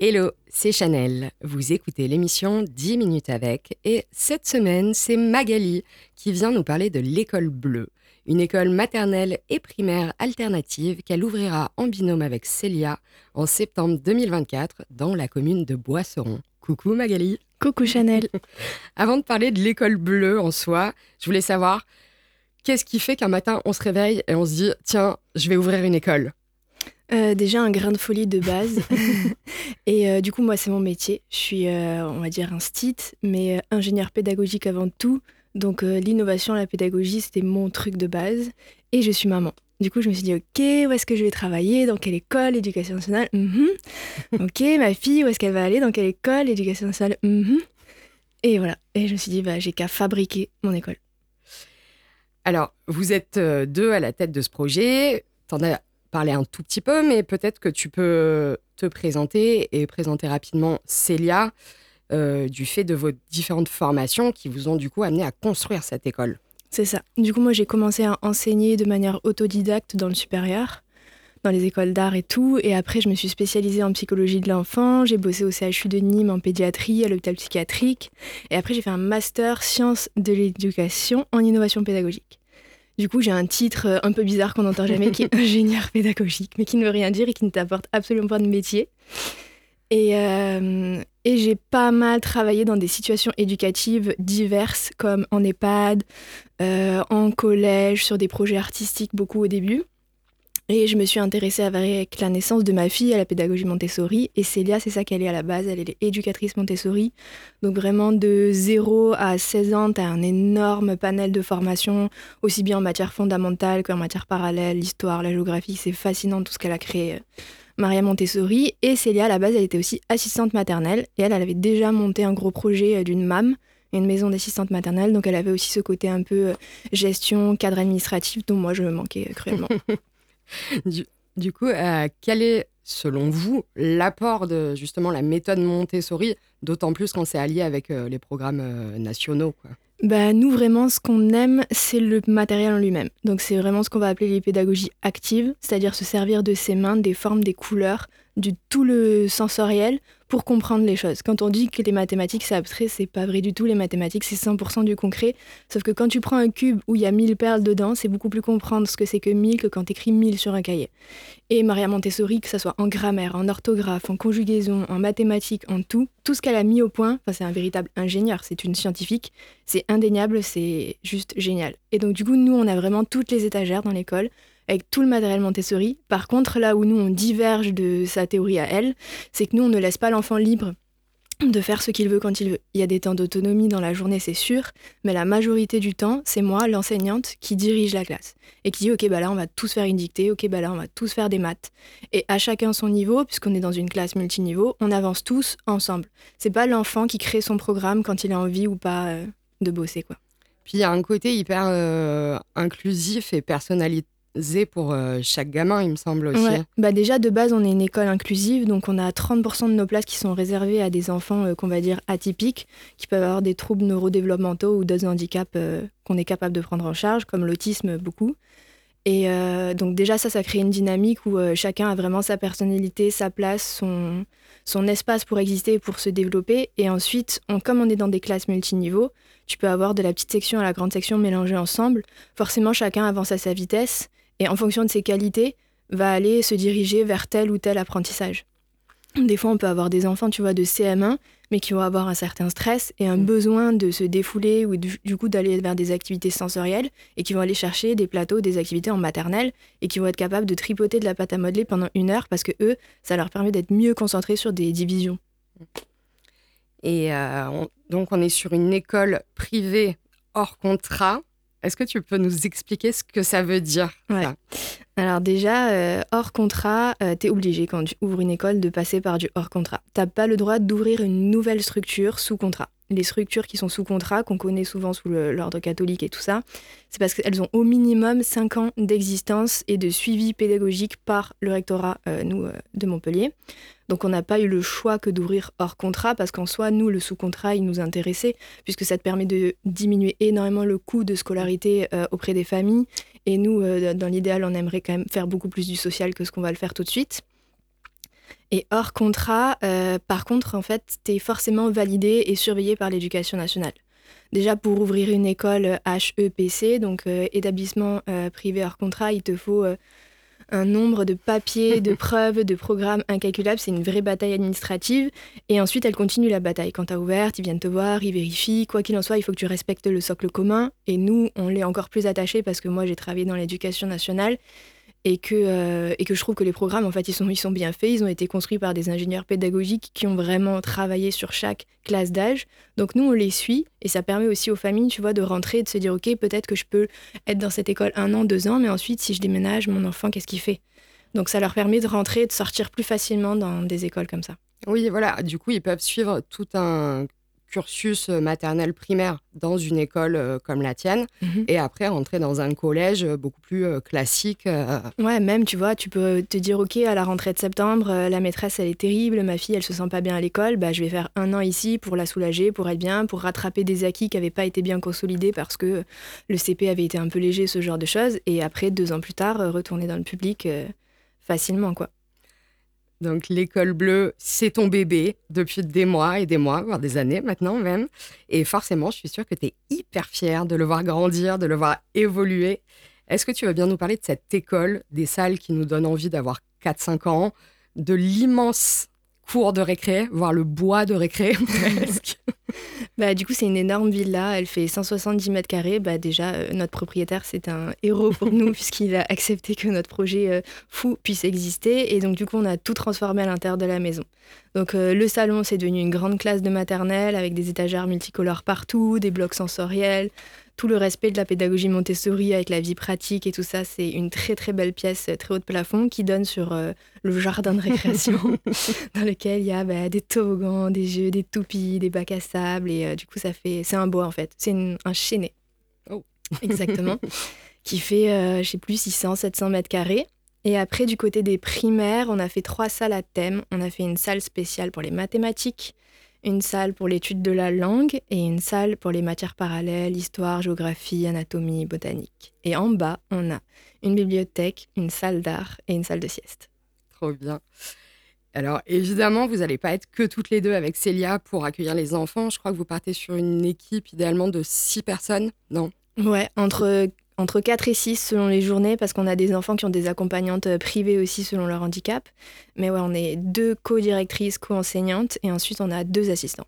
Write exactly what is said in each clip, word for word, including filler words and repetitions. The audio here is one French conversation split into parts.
Hello, c'est Chanel. Vous écoutez l'émission dix minutes avec et cette semaine, c'est Magali qui vient nous parler de l'école bleue, une école maternelle et primaire alternative qu'elle ouvrira en binôme avec Célia en septembre deux mille vingt-quatre dans la commune de Boisseron. Coucou Magali. Coucou Chanel. Avant de parler de l'école bleue en soi, je voulais savoir qu'est-ce qui fait qu'un matin on se réveille et on se dit tiens, je vais ouvrir une école. Euh, déjà un grain de folie de base. Et euh, du coup, moi, c'est mon métier. Je suis, euh, on va dire, un stit, mais euh, ingénieur pédagogique avant tout. Donc, euh, l'innovation, la pédagogie, c'était mon truc de base. Et je suis maman. Du coup, je me suis dit, OK, où est-ce que je vais travailler? Dans quelle école? Éducation nationale? Mm-hmm. OK, ma fille, où est-ce qu'elle va aller? Dans quelle école? Éducation nationale? Mm-hmm. Et voilà. Et je me suis dit, bah, j'ai qu'à fabriquer mon école. Alors, vous êtes euh, deux à la tête de ce projet. T'en as parler un tout petit peu, mais peut-être que tu peux te présenter et présenter rapidement Célia euh, du fait de vos différentes formations qui vous ont du coup amené à construire cette école. C'est ça. Du coup, moi, j'ai commencé à enseigner de manière autodidacte dans le supérieur, dans les écoles d'art et tout. Et après, je me suis spécialisée en psychologie de l'enfant. J'ai bossé au C H U de Nîmes en pédiatrie, à l'hôpital psychiatrique. Et après, j'ai fait un master sciences de l'éducation en innovation pédagogique. Du coup, j'ai un titre un peu bizarre qu'on n'entend jamais, qui est ingénieur pédagogique, mais qui ne veut rien dire et qui ne t'apporte absolument pas de métier. Et, euh, et j'ai pas mal travaillé dans des situations éducatives diverses, comme en EHPAD, euh, en collège, sur des projets artistiques, beaucoup au début. Et je me suis intéressée avec la naissance de ma fille à la pédagogie Montessori. Et Célia, c'est ça qu'elle est à la base, elle est éducatrice Montessori. Donc vraiment de zéro à seize ans, tu as un énorme panel de formations, aussi bien en matière fondamentale qu'en matière parallèle, l'histoire, la géographie. C'est fascinant tout ce qu'elle a créé, Maria Montessori. Et Célia, à la base, elle était aussi assistante maternelle. Et elle, elle avait déjà monté un gros projet d'une M A M, une maison d'assistante maternelle. Donc elle avait aussi ce côté un peu gestion, cadre administratif, dont moi, je me manquais cruellement. Du, du coup, euh, quel est, selon vous, l'apport de justement la méthode Montessori, d'autant plus quand c'est allié avec euh, les programmes euh, nationaux, quoi. Bah, nous, vraiment, ce qu'on aime, c'est le matériel en lui-même. Donc, c'est vraiment ce qu'on va appeler les pédagogies actives, c'est-à-dire se servir de ses mains, des formes, des couleurs, du tout le sensoriel pour comprendre les choses. Quand on dit que les mathématiques, c'est abstrait, c'est pas vrai du tout. Les mathématiques, c'est cent pour cent du concret. Sauf que quand tu prends un cube où il y a mille perles dedans, c'est beaucoup plus comprendre ce que c'est que mille que quand tu écris mille sur un cahier. Et Maria Montessori, que ça soit en grammaire, en orthographe, en conjugaison, en mathématiques, en tout, tout ce qu'elle a mis au point, enfin, c'est un véritable ingénieur, c'est une scientifique, c'est indéniable, c'est juste génial. Et donc, du coup, nous, on a vraiment toutes les étagères dans l'école, avec tout le matériel Montessori. Par contre, là où nous, on diverge de sa théorie à elle, c'est que nous, on ne laisse pas l'enfant libre de faire ce qu'il veut quand il veut. Il y a des temps d'autonomie dans la journée, c'est sûr, mais la majorité du temps, c'est moi, l'enseignante, qui dirige la classe et qui dit « Ok, bah là, on va tous faire une dictée, ok, bah là, on va tous faire des maths. » Et à chacun son niveau, puisqu'on est dans une classe multiniveau, on avance tous ensemble. C'est pas l'enfant qui crée son programme quand il a envie ou pas euh, de bosser, quoi. Puis il y a un côté hyper euh, inclusif et personnalisé pour euh, chaque gamin, il me semble aussi. Ouais. Bah déjà, de base, on est une école inclusive, donc on a trente pour cent de nos places qui sont réservées à des enfants euh, qu'on va dire atypiques, qui peuvent avoir des troubles neurodéveloppementaux ou d'autres handicaps euh, qu'on est capable de prendre en charge, comme l'autisme, beaucoup. Et euh, donc déjà, ça, ça crée une dynamique où euh, chacun a vraiment sa personnalité, sa place, son, son espace pour exister et pour se développer. Et ensuite, on, comme on est dans des classes multiniveaux, tu peux avoir de la petite section à la grande section mélangées ensemble. Forcément, chacun avance à sa vitesse et en fonction de ses qualités, va aller se diriger vers tel ou tel apprentissage. Des fois, on peut avoir des enfants, tu vois, de C M un, mais qui vont avoir un certain stress et un mmh. besoin de se défouler ou du, du coup d'aller vers des activités sensorielles et qui vont aller chercher des plateaux, des activités en maternelle et qui vont être capables de tripoter de la pâte à modeler pendant une heure parce que eux, ça leur permet d'être mieux concentrés sur des divisions. Et euh, on, donc, on est sur une école privée hors contrat. Est-ce que tu peux nous expliquer ce que ça veut dire, ouais. ça ? Alors déjà, euh, hors contrat, euh, t'es obligé quand tu ouvres une école de passer par du hors contrat. T'as pas le droit d'ouvrir une nouvelle structure sous contrat. Les structures qui sont sous contrat, qu'on connaît souvent sous le, l'ordre catholique et tout ça, c'est parce qu'elles ont au minimum cinq ans d'existence et de suivi pédagogique par le rectorat, euh, nous, euh, de Montpellier. Donc on n'a pas eu le choix que d'ouvrir hors contrat parce qu'en soi, nous, le sous-contrat, il nous intéressait puisque ça te permet de diminuer énormément le coût de scolarité euh, auprès des familles. Et nous, euh, dans l'idéal, on aimerait quand même faire beaucoup plus du social que ce qu'on va le faire tout de suite. Et hors contrat, euh, par contre, en fait, tu es forcément validé et surveillé par l'éducation nationale. Déjà, pour ouvrir une école H E P C, donc euh, établissement euh, privé hors contrat, il te faut euh, un nombre de papiers, de preuves, de programmes incalculables. C'est une vraie bataille administrative. Et ensuite, elle continue la bataille. Quand tu as ouvert, ils viennent te voir, ils vérifient. Quoi qu'il en soit, il faut que tu respectes le socle commun. Et nous, on l'est encore plus attaché parce que moi, j'ai travaillé dans l'éducation nationale. Et que, euh, et que je trouve que les programmes, en fait, ils sont, ils sont bien faits. Ils ont été construits par des ingénieurs pédagogiques qui ont vraiment travaillé sur chaque classe d'âge. Donc nous, on les suit et ça permet aussi aux familles, tu vois, de rentrer et de se dire, OK, peut-être que je peux être dans cette école un an, deux ans, mais ensuite, si je déménage, mon enfant, qu'est-ce qu'il fait ? Donc ça leur permet de rentrer et de sortir plus facilement dans des écoles comme ça. Oui, voilà. Du coup, ils peuvent suivre tout un cursus maternel primaire dans une école euh, comme la tienne Mhm. et après rentrer dans un collège beaucoup plus euh, classique. euh. Ouais, même, tu vois, tu peux te dire, OK, à la rentrée de septembre, euh, la maîtresse, elle est terrible, ma fille, elle se sent pas bien à l'école, bah, je vais faire un an ici pour la soulager, pour être bien, pour rattraper des acquis qui n'avaient pas été bien consolidés parce que le C P avait été un peu léger, ce genre de choses. Et après, deux ans plus tard, euh, retourner dans le public euh, facilement, quoi. Donc l'école bleue, c'est ton bébé depuis des mois et des mois, voire des années maintenant même. Et forcément, je suis sûre que tu es hyper fière de le voir grandir, de le voir évoluer. Est-ce que tu vas bien nous parler de cette école, des salles qui nous donnent envie d'avoir quatre cinq ans, de l'immense cours de récré, voire le bois de récré presque. Bah, du coup, c'est une énorme villa, elle fait cent soixante-dix mètres carrés. Bah, déjà, euh, notre propriétaire, c'est un héros pour nous puisqu'il a accepté que notre projet euh, fou puisse exister. Et donc, du coup, on a tout transformé à l'intérieur de la maison. Donc, euh, le salon, c'est devenu une grande classe de maternelle avec des étagères multicolores partout, des blocs sensoriels, tout le respect de la pédagogie Montessori avec la vie pratique et tout ça. C'est une très, très belle pièce, euh, très haut de plafond qui donne sur euh, le jardin de récréation dans lequel il y a bah, des toboggans, des jeux, des toupies, des bacs à sable. Et euh, du coup, ça fait... c'est un bois, en fait. C'est une- un chêné. Oh. Exactement. Qui fait, euh, je sais plus, six cents, sept cents mètres carrés. Et après, du côté des primaires, on a fait trois salles à thème. On a fait une salle spéciale pour les mathématiques, une salle pour l'étude de la langue et une salle pour les matières parallèles, histoire, géographie, anatomie, botanique. Et en bas, on a une bibliothèque, une salle d'art et une salle de sieste. Trop bien. Alors, évidemment, vous n'allez pas être que toutes les deux avec Célia pour accueillir les enfants. Je crois que vous partez sur une équipe idéalement de six personnes, non ? Ouais, entre, entre quatre et six selon les journées, parce qu'on a des enfants qui ont des accompagnantes euh, privées aussi selon leur handicap. Mais ouais, on est deux co-directrices, co-enseignantes, et ensuite on a deux assistants.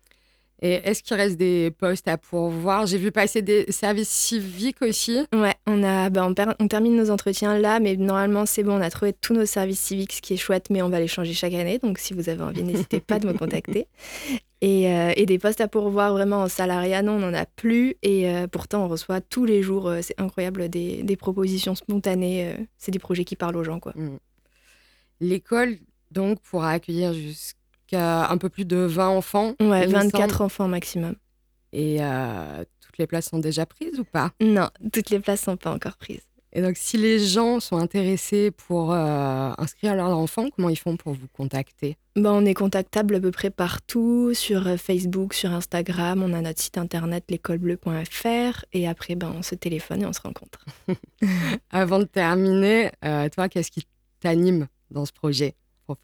Et est-ce qu'il reste des postes à pourvoir ? J'ai vu passer des services civiques aussi. Ouais, on, a, bah, on, per- on termine nos entretiens là, mais normalement c'est bon, on a trouvé tous nos services civiques, ce qui est chouette, mais on va les changer chaque année. Donc si vous avez envie, n'hésitez pas de me contacter. Et, euh, et des postes à pourvoir vraiment en salariat, non, on n'en a plus. Et euh, pourtant, on reçoit tous les jours, euh, c'est incroyable, des, des propositions spontanées. euh, c'est des projets qui parlent aux gens, quoi. Mm. L'école, donc, pourra accueillir jusqu'à un peu plus de vingt enfants. Ouais, il me vingt-quatre semble. enfants maximum. Et euh, toutes les places sont déjà prises ou pas ? Non, toutes les places sont pas encore prises. Et donc, si les gens sont intéressés pour euh, inscrire leurs enfants, comment ils font pour vous contacter ? Bah, on est contactable à peu près partout, sur euh, Facebook, sur Instagram. On a notre site internet l'école bleue point f r. Et après, ben, on se téléphone et on se rencontre. Avant de terminer, euh, toi, qu'est-ce qui t'anime dans ce projet profondément ?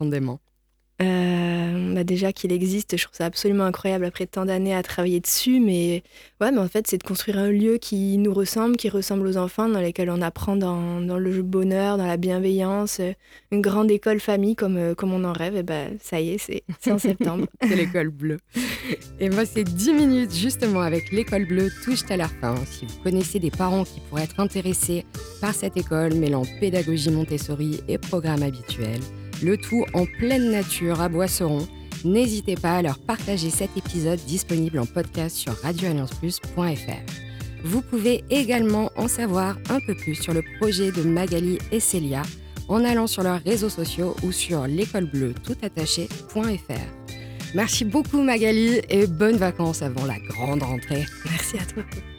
Euh, bah déjà qu'il existe, je trouve ça absolument incroyable après tant d'années à travailler dessus. Mais ouais, mais en fait, c'est de construire un lieu qui nous ressemble, qui ressemble aux enfants, dans lesquels on apprend dans, dans le bonheur, dans la bienveillance, euh, une grande école famille comme, euh, comme on en rêve. Et ben ça y est, c'est, c'est en septembre. C'est l'école bleue. Et moi, ces dix minutes justement avec l'école bleue touchent à leur fin. Si vous connaissez des parents qui pourraient être intéressés par cette école mêlant pédagogie Montessori et programme habituel, le tout en pleine nature à Boisseron, n'hésitez pas à leur partager cet épisode disponible en podcast sur radio alliance plus point f r. Vous pouvez également en savoir un peu plus sur le projet de Magali et Célia en allant sur leurs réseaux sociaux ou sur l'école bleue toutattaché point f r. Merci beaucoup Magali et bonnes vacances avant la grande rentrée. Merci à toi.